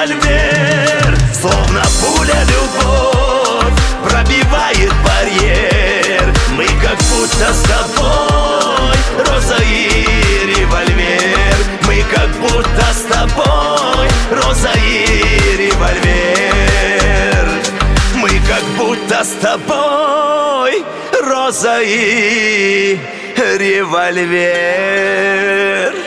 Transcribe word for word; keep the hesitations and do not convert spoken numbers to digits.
револьвер. Словно пуля любовь пробивает барьер. Мы как будто с тобой роза и револьвер. Мы как будто с тобой роза и револьвер. Мы как будто с тобой роза и револьвер.